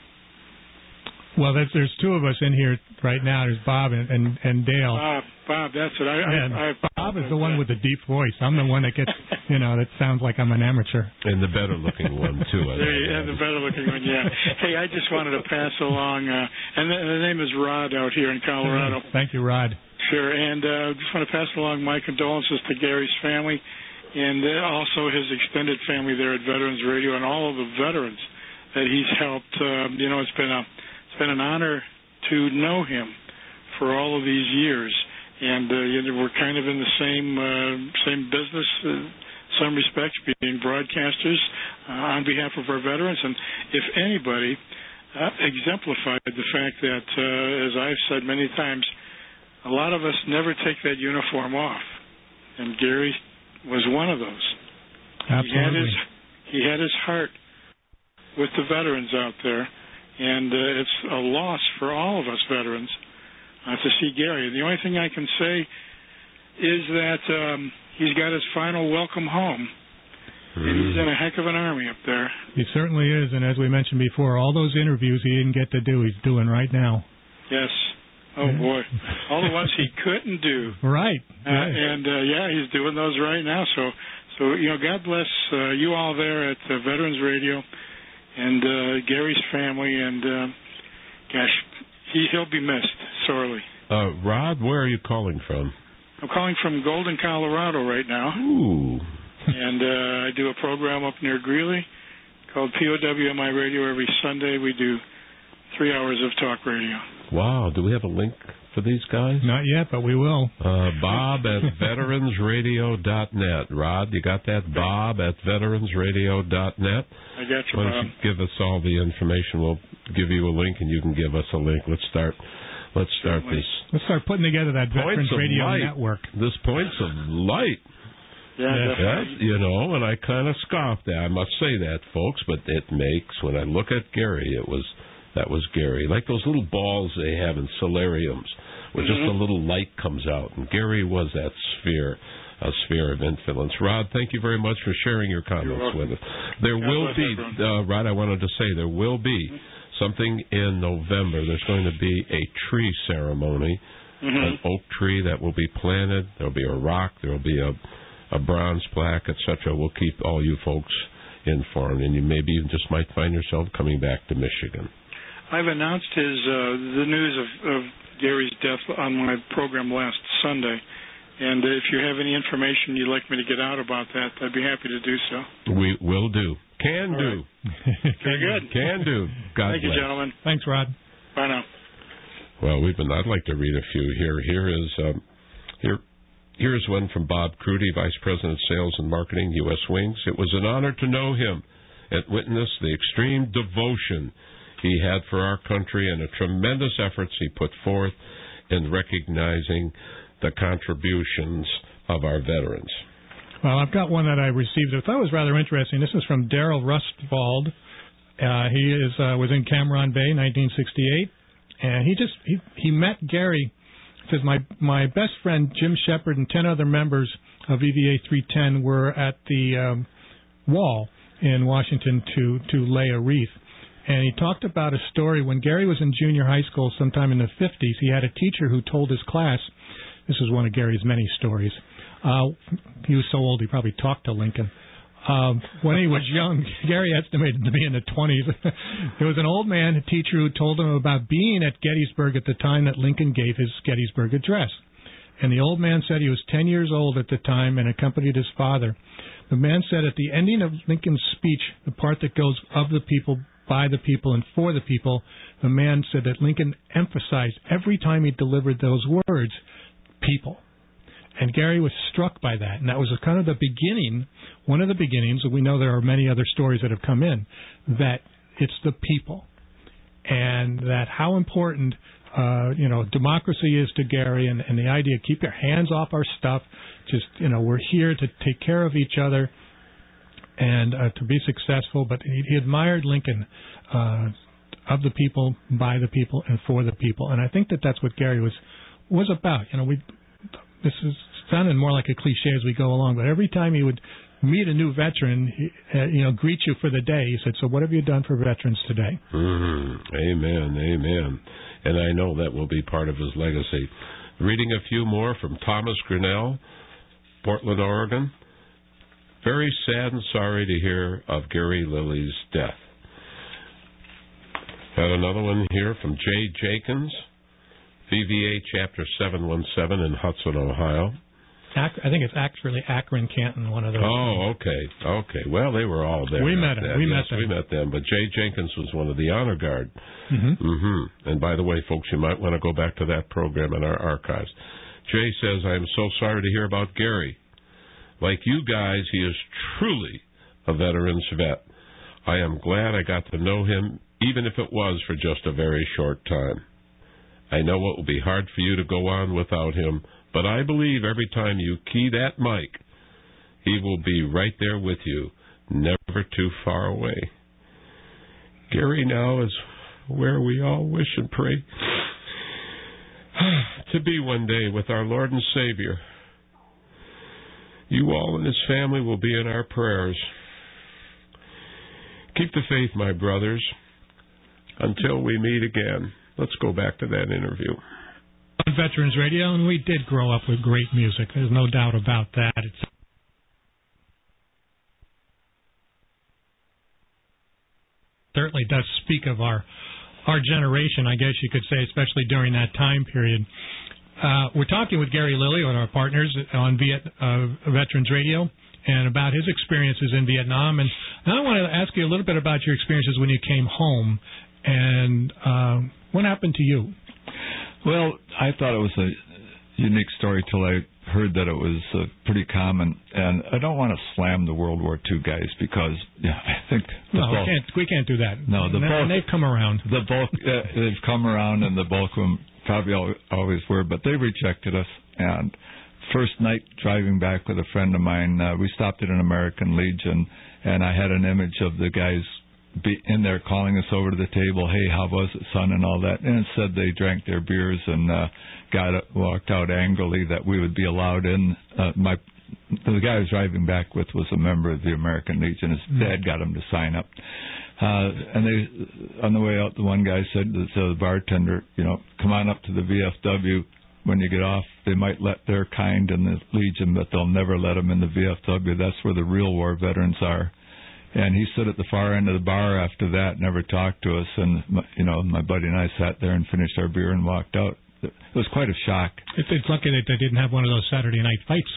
Well, there's, there's two of us in here right now. There's Bob and, and, and Dale. Bob, Bob, that's it. I, and I, I, Bob is the one with the deep voice. I'm the one that gets, you know, that sounds like I'm an amateur. And the better-looking one, too. I yeah, and the better-looking one, yeah. Hey, I just wanted to pass along, uh, and the, the name is Rod out here in Colorado. Thank you, Rod. Sure, and uh, just want to pass along my condolences to Gary's family and uh, also his extended family there at Veterans Radio and all of the veterans that he's helped. Um, you know, it's been a it's been an honor to know him for all of these years, and uh, you know, we're kind of in the same uh, same business, uh, some respects, being broadcasters uh, on behalf of our veterans. And if anybody uh, exemplified the fact that, uh, as I've said many times, a lot of us never take that uniform off, and Gary was one of those. Absolutely. He had his, he had his heart with the veterans out there, and uh, it's a loss for all of us veterans uh, to see Gary. The only thing I can say is that um, he's got his final welcome home, mm. and he's in a heck of an army up there. He certainly is, and as we mentioned before, all those interviews he didn't get to do, he's doing right now. Yes. Oh, boy. All the ones he couldn't do. Right. Uh, and, uh, yeah, he's doing those right now. So, so you know, God bless uh, you all there at uh, Veterans Radio and uh, Gary's family. And, uh, gosh, he, he'll be missed sorely. Uh, Rod, where are you calling from? I'm calling from Golden, Colorado right now. Ooh. And uh, I do a program up near Greeley called P O W M I Radio. Every Sunday we do three hours of talk radio. Wow. Do we have a link for these guys? Not yet, but we will. Uh, Bob at veterans radio dot net. Rod, you got that? Bob at veterans radio dot net. I got you, Why Bob. don't you give us all the information? We'll give you a link, and you can give us a link. Let's start. Let's start this. Let's start putting together that Veterans Radio light. Network. This Points of Light. Yeah, that, you know, and I kind of scoffed at. I must say that, folks, but it makes, when I look at Gary, it was, that was Gary. Like those little balls they have in solariums, where mm-hmm. just a little light comes out, and Gary was that sphere, a sphere of influence. Rod, thank you very much for sharing your comments with us. There God will be, uh, Rod, I wanted to say, there will be mm-hmm. something in November. There's going to be a tree ceremony, mm-hmm. an oak tree that will be planted. There will be a rock. There will be a a bronze plaque, et cetera. We'll keep all you folks informed, and you maybe even just might find yourself coming back to Michigan. I've announced his uh, the news of, of Gary's death on my program last Sunday, and if you have any information you'd like me to get out about that, I'd be happy to do so. We will do. Can all do. Right. Very good. Can do. God Thank bless. you, gentlemen. Thanks, Rod. Bye now. Well, we've been. I'd like to read a few here. Here is um, here. Here's one from Bob Crudy, Vice President of Sales and Marketing, U S Wings. It was an honor to know him and witness the extreme devotion he had for our country and the tremendous efforts he put forth in recognizing the contributions of our veterans. Well, I've got one that I received. I thought it was rather interesting. This is from Daryl Rustwald. Uh, he is uh, was in Cameron Bay, nineteen sixty-eight, and he just he, he met Gary. Says my my best friend Jim Shepard and ten other members of E V A three ten were at the um, wall in Washington to to lay a wreath, and he talked about a story when Gary was in junior high school sometime in the fifties. He had a teacher who told his class, this is one of Gary's many stories. Uh, he was so old he probably talked to Lincoln. Um, when he was young, Gary estimated to be in the twenties. There was an old man, a teacher, who told him about being at Gettysburg at the time that Lincoln gave his Gettysburg Address. And the old man said he was ten years old at the time and accompanied his father. The man said at the ending of Lincoln's speech, the part that goes of the people, by the people, and for the people, the man said that Lincoln emphasized every time he delivered those words, people. and Gary was struck by that, and that was kind of the beginning, one of the beginnings, and we know there are many other stories that have come in, that it's the people, and that how important, uh, you know, democracy is to Gary, and, and the idea, keep your hands off our stuff, just, you know, we're here to take care of each other and uh, to be successful, but he, he admired Lincoln, uh, of the people, by the people, and for the people, and I think that that's what Gary was was about. You know, we this is sounding more like a cliche as we go along, but every time he would meet a new veteran, he, uh, you know, greet you for the day, he said, "So what have you done for veterans today?" Mm-hmm. Amen, amen. And I know that will be part of his legacy. Reading a few more from Thomas Grinnell, Portland, Oregon. Very sad and sorry to hear of Gary Lilly's death. Got another one here from Jay Jenkins, V V A Chapter seven one seven in Hudson, Ohio. Ac- I think it's actually Akron, Canton, one of those. Oh, okay, okay. Well, they were all there. We met them. We yes, met them. We met them. But Jay Jenkins was one of the honor guard. Mm-hmm. Mm-hmm. And by the way, folks, you might want to go back to that program in our archives. Jay says, "I am so sorry to hear about Gary. Like you guys, he is truly a veteran's vet. I am glad I got to know him, even if it was for just a very short time. I know it will be hard for you to go on without him, but I believe every time you key that mic, he will be right there with you, never too far away. Gary now is where we all wish and pray to be one day with our Lord and Savior. You all and his family will be in our prayers. Keep the faith, my brothers, until we meet again." Let's go back to that interview. On Veterans Radio, and we did grow up with great music. There's no doubt about that. It's certainly does speak of our our generation, I guess you could say, especially during that time period. Uh, we're talking with Gary Lilly, one of our partners on Viet, uh, Veterans Radio, and about his experiences in Vietnam. And now I want to ask you a little bit about your experiences when you came home, and uh, what happened to you? Well, I thought it was a unique story till I heard that it was uh, pretty common. And I don't want to slam the World War Two guys because yeah, I think the no, bulk, we can't. We can't do that. No, the and bulk, they've come around. The bulk uh, they've come around, and the bulk of them probably always were, but they rejected us. And first night driving back with a friend of mine, uh, we stopped at an American Legion, and I had an image of the guys be in there calling us over to the table, "Hey, how was it, son?" and all that. And it said they drank their beers and uh, got it, walked out angrily that we would be allowed in. Uh, my the guy I was driving back with was a member of the American Legion. His mm-hmm. dad got him to sign up. Uh, and they, on the way out, the one guy said to the bartender, "You know, come on up to the V F W. When you get off, they might let their kind in the Legion, but they'll never let them in the V F W. That's where the real war veterans are." And he stood at the far end of the bar after that, never talked to us. And, my, you know, my buddy and I sat there and finished our beer and walked out. It was quite a shock. It's, it's lucky that they didn't have one of those Saturday night fights.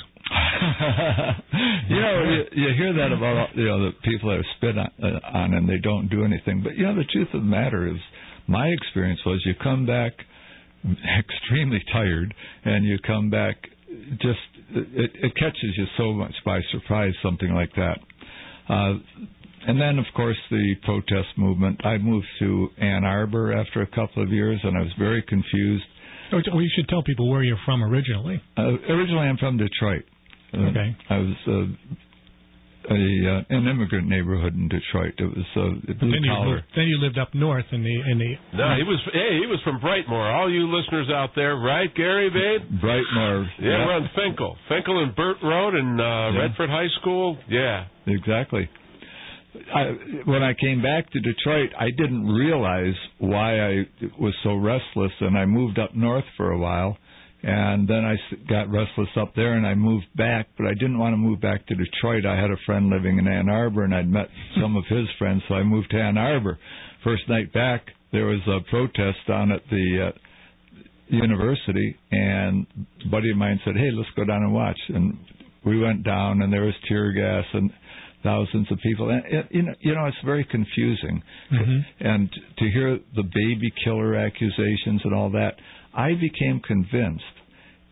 you know, you, you hear that about, you know, the people that are spit on, uh, on and they don't do anything. But, you know, the truth of the matter is, my experience was you come back extremely tired and you come back just, it, it catches you so much by surprise, something like that. Uh, and then, of course, the protest movement. I moved to Ann Arbor after a couple of years, and I was very confused. Oh, well, you should tell people where you're from originally. Uh, originally, I'm from Detroit. Uh, okay. I was uh, a uh, an immigrant neighborhood in Detroit. It was uh, blue then you collar. Moved, then you lived up north in the in the. No, he was. Hey, he was from Brightmoor. All you listeners out there, right, Gary, babe? Brightmoor. Yeah, yeah. We're on Finkel, Finkel and Burton Road in uh, yeah. Redford High School. Yeah, exactly. I, when I came back to Detroit, I didn't realize why I was so restless, and I moved up north for a while, and then I got restless up there, and I moved back, but I didn't want to move back to Detroit. I had a friend living in Ann Arbor, and I'd met some of his friends, so I moved to Ann Arbor. First night back, there was a protest down at the uh, university, and a buddy of mine said, "Hey, let's go down and watch." And we went down, and there was tear gas, and thousands of people. And it, you know, you know, it's very confusing. Mm-hmm. And to hear the baby killer accusations and all that, I became convinced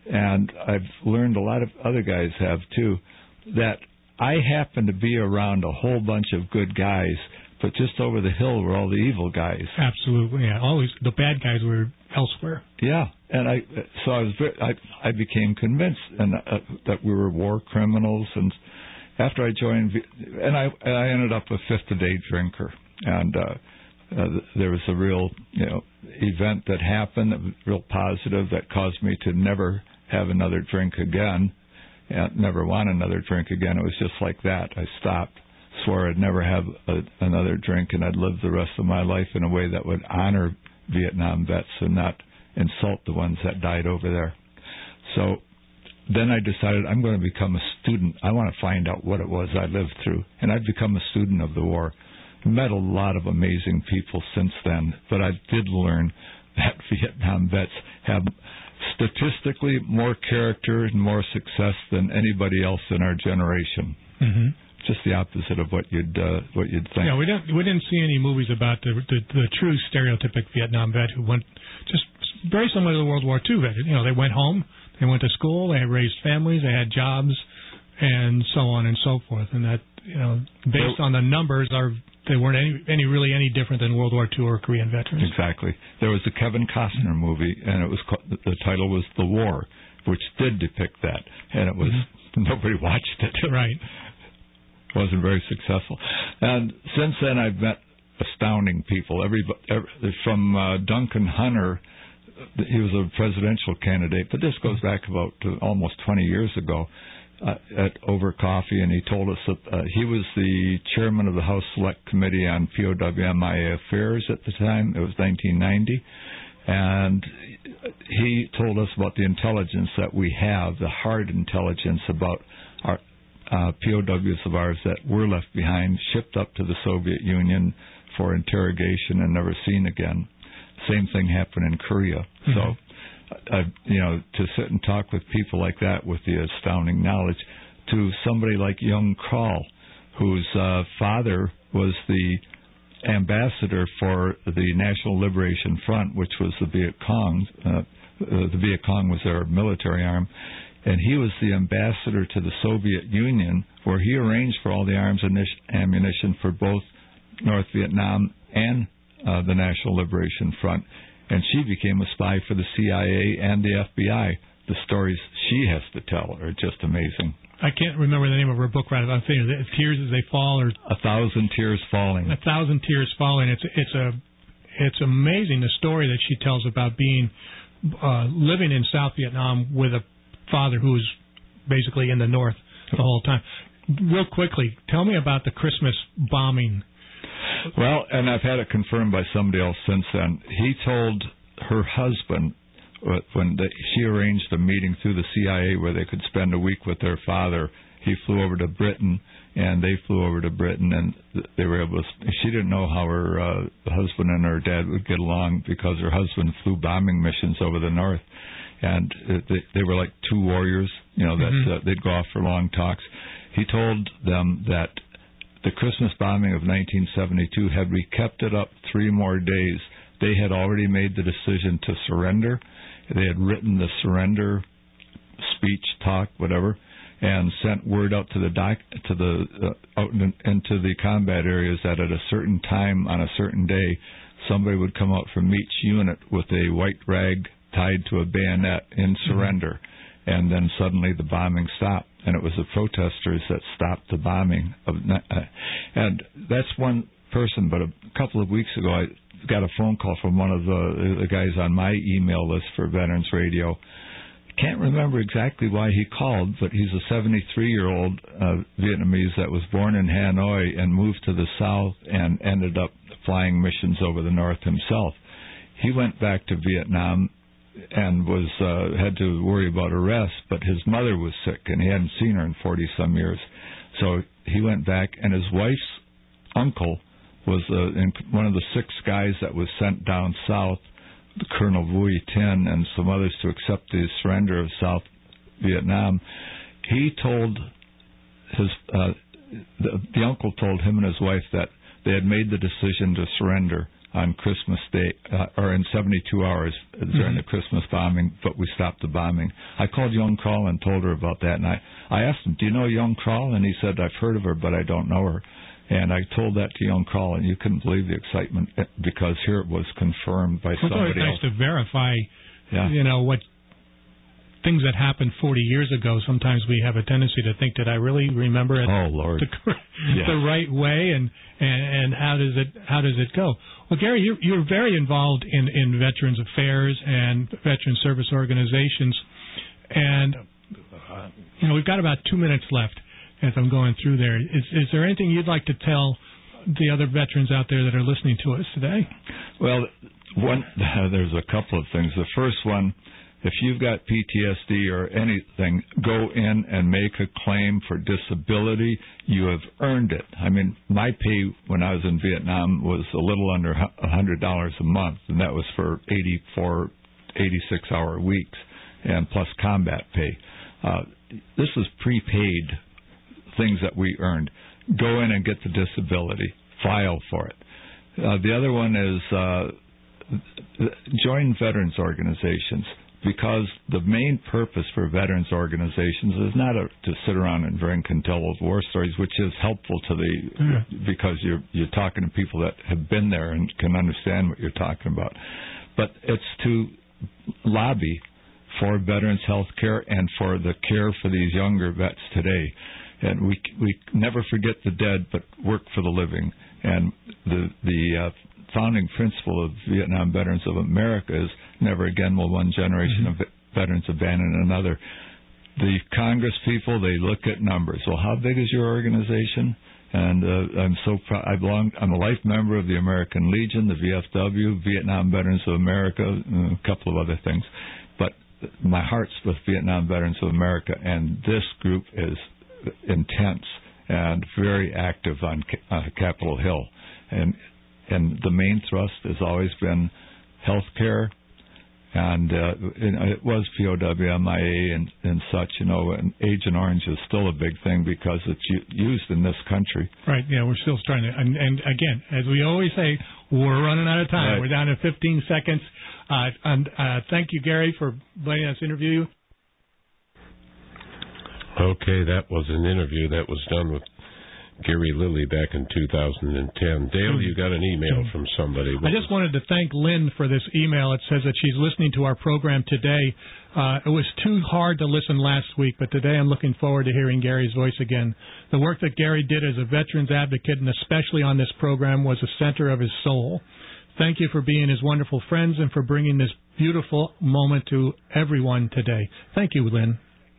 and I've learned a lot of other guys have too, that I happen to be around a whole bunch of good guys, but just over the hill were all the evil guys. Absolutely, yeah. Always the bad guys were elsewhere. Yeah, and I so I was very, I I became convinced and uh, that we were war criminals. And after I joined, and I I ended up a fifth a day drinker, and uh, uh, there was a real you know event that happened that was real positive that caused me to never have another drink again, and never want another drink again. It was just like that. I stopped. Swore I'd never have a, another drink, and I'd live the rest of my life in a way that would honor Vietnam vets and not insult the ones that died over there. So then I decided I'm going to become a student. I want to find out what it was I lived through, and I've become a student of the war. Met a lot of amazing people since then, but I did learn that Vietnam vets have statistically more character and more success than anybody else in our generation. Mm-hmm. Just the opposite of what you'd uh, what you'd think. Yeah, we didn't we didn't see any movies about the, the the true stereotypic Vietnam vet who went just very similar to the World War Two vet. You know, they went home, they went to school, they had raised families, they had jobs, and so on and so forth. And that you know, based on the numbers, are they weren't any any really any different than World War Two or Korean veterans. Exactly. There was a Kevin Costner movie, and it was called, the title was The War, which did depict that, and it was mm-hmm. nobody watched it. Right. Wasn't very successful. And since then, I've met astounding people. Every, every from uh, Duncan Hunter, he was a presidential candidate, but this goes back about to almost twenty years ago uh, at Over Coffee, and he told us that uh, he was the chairman of the House Select Committee on P O W M I A Affairs at the time. It was nineteen ninety. And he told us about the intelligence that we have, the hard intelligence about our Uh, P O Ws of ours that were left behind, shipped up to the Soviet Union for interrogation and never seen again. Same thing happened in Korea. Mm-hmm. So, uh, you know, to sit and talk with people like that with the astounding knowledge, to somebody like Young Krall, whose uh, father was the ambassador for the National Liberation Front, which was the Viet Cong. Uh, uh, the Viet Cong was their military arm. And he was the ambassador to the Soviet Union, where he arranged for all the arms and ammunition for both North Vietnam and uh, the National Liberation Front. And she became a spy for the C I A and the F B I. The stories she has to tell are just amazing. I can't remember the name of her book right now. I'm saying Tears as They Fall, or A Thousand Tears Falling. A Thousand Tears Falling. It's it's a it's amazing the story that she tells about being uh, living in South Vietnam with a father who was basically in the north the whole time. Real quickly, tell me about the Christmas bombing. Well, and I've had it confirmed by somebody else since then. He told her husband when they, she arranged a meeting through the C I A where they could spend a week with their father. He flew over to Britain, and they flew over to Britain, and they were able to. She didn't know how her uh, husband and her dad would get along because her husband flew bombing missions over the north. And they, they were like two warriors, you know, that mm-hmm. uh, they'd go off for long talks. He told them that the Christmas bombing of nineteen seventy-two, had we kept it up three more days, they had already made the decision to surrender. They had written the surrender speech, talk, whatever, and sent word out to the doc, to the uh, out in, into the combat areas that at a certain time on a certain day, somebody would come out from each unit with a white rag tied to a bayonet in surrender. Mm-hmm. And then suddenly the bombing stopped. And it was the protesters that stopped the bombing. Of, uh, and that's one person, but a couple of weeks ago I got a phone call from one of the, the guys on my email list for Veterans Radio. Can't remember exactly why he called, but he's a seventy-three-year-old uh, Vietnamese that was born in Hanoi and moved to the south and ended up flying missions over the north himself. He went back to Vietnam and was uh, had to worry about arrest, but his mother was sick, and he hadn't seen her in forty-some years. So he went back, and his wife's uncle was uh, in one of the six guys that was sent down south, Colonel Vui Tin and some others, to accept the surrender of South Vietnam. He told his uh, the, the uncle told him and his wife that they had made the decision to surrender on Christmas Day, uh, or in seventy-two hours during mm-hmm. the Christmas bombing, but we stopped the bombing. I called Young Crawl and told her about that, and I, I asked him, do you know Young Crawl? And he said, I've heard of her, but I don't know her. And I told that to Young Crawl, and you couldn't believe the excitement, because here it was confirmed by it's somebody nice else. to verify, yeah. you know, what things that happened forty years ago. Sometimes we have a tendency to think, did I really remember it oh, Lord. the, yeah. the right way, and, and, and how does it how does it go? Well, Gary, you're, you're very involved in, in Veterans Affairs and Veteran Service Organizations, and uh, you know we've got about two minutes left as I'm going through there. Is, is there anything you'd like to tell the other veterans out there that are listening to us today? Well, one uh, there's a couple of things. The first one, if you've got P T S D or anything, go in and make a claim for disability. You have earned it. I mean, my pay when I was in Vietnam was a little under one hundred dollars a month, and that was for eighty-four, eighty-six hour weeks, and plus combat pay. Uh, this is prepaid things that we earned. Go in and get the disability. File for it. Uh, the other one is uh, join veterans organizations. Because the main purpose for veterans organizations is not a, to sit around and drink and tell old war stories, which is helpful to the yeah. because you're you're talking to people that have been there and can understand what you're talking about. But it's to lobby for veterans health care and for the care for these younger vets today. And we we never forget the dead, but work for the living. And the the uh, founding principle of Vietnam Veterans of America is never again will one generation mm-hmm. of veterans abandon another. The Congress people, they look at numbers. Well, how big is your organization? And uh, I'm so proud. I belong. I'm a life member of the American Legion, the V F W, Vietnam Veterans of America, and a couple of other things. But my heart's with Vietnam Veterans of America, and this group is intense and very active on uh, Capitol Hill. And and the main thrust has always been health care. And, uh, and it was P O W, M I A, and, and such, you know, and Agent Orange is still a big thing because it's u- used in this country. Right, yeah, we're still starting to, and, and again, as we always say, we're running out of time. Right. We're down to fifteen seconds. Uh, and uh, thank you, Gary, for letting us interview you. Okay, that was an interview that was done with Gary Lilly back in two thousand ten. Dale, you got an email from somebody. I just wanted to thank Lynn for this email. It says that she's listening to our program today. Uh, it was too hard to listen last week, but today I'm looking forward to hearing Gary's voice again. The work that Gary did as a veterans advocate, and especially on this program, was the center of his soul. Thank you for being his wonderful friends and for bringing this beautiful moment to everyone today. Thank you, Lynn.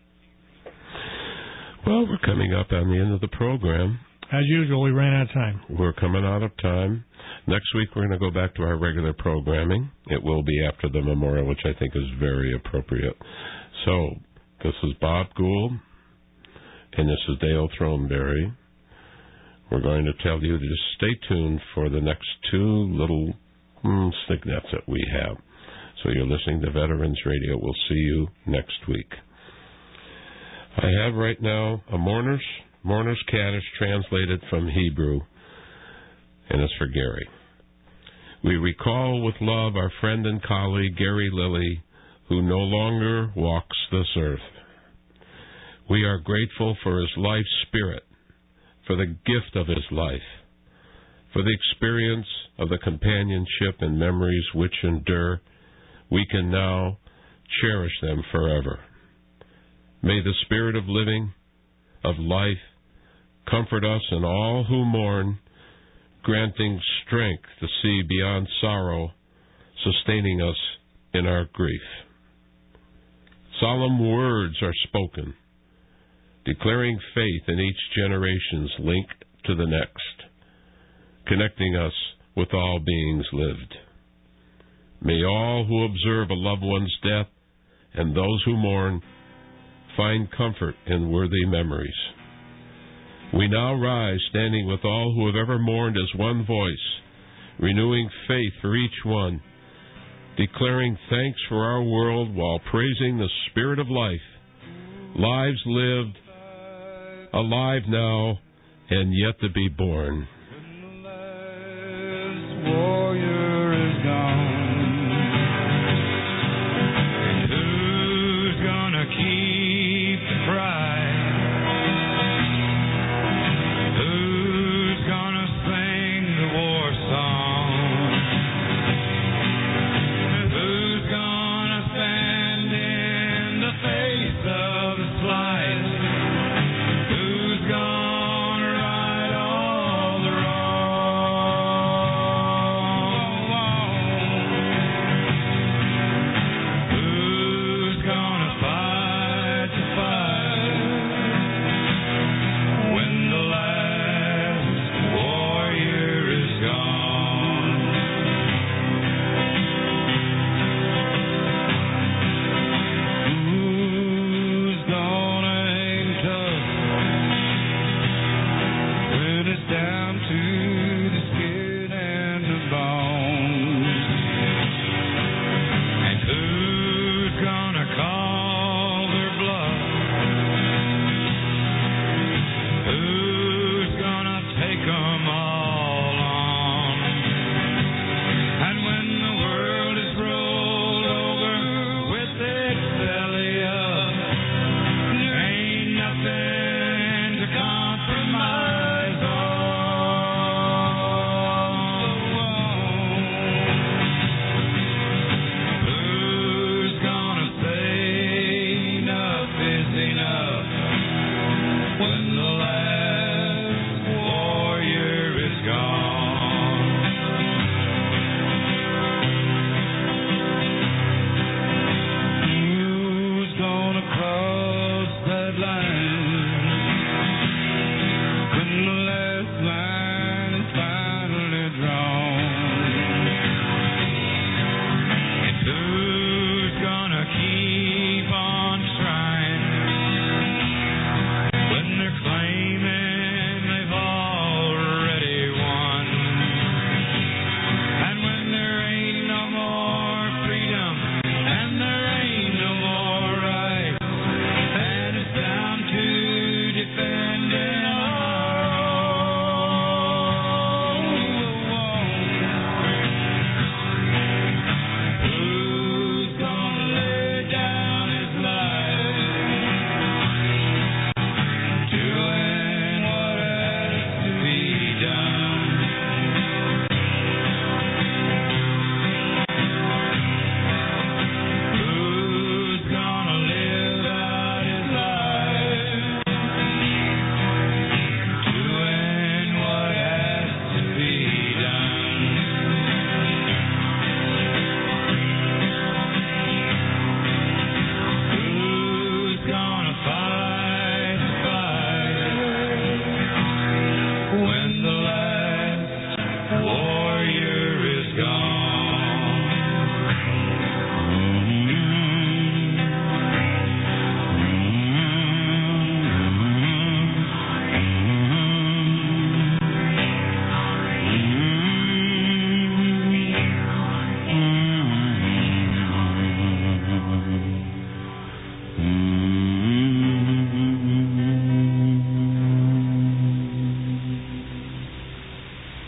Well, we're coming up on the end of the program. As usual, we ran out of time. We're coming out of time. Next week, we're going to go back to our regular programming. It will be after the memorial, which I think is very appropriate. So, this is Bob Gould, and this is Dale Throneberry. We're going to tell you to just stay tuned for the next two little mm, vignettes that we have. So, you're listening to Veterans Radio. We'll see you next week. I have right now a mourner's, mourner's Kaddish translated from Hebrew, and it's for Gary. We recall with love our friend and colleague Gary Lilly, who no longer walks this earth. We are grateful for his life spirit, for the gift of his life, for the experience of the companionship and memories which endure. We can now cherish them forever. May the spirit of living, of life, comfort us and all who mourn, granting strength to see beyond sorrow, sustaining us in our grief. Solemn words are spoken, declaring faith in each generation's link to the next, connecting us with all beings lived. May all who observe a loved one's death and those who mourn find comfort in worthy memories. We now rise, standing with all who have ever mourned as one voice, renewing faith for each one, declaring thanks for our world while praising the spirit of life, lives lived, alive now, and yet to be born.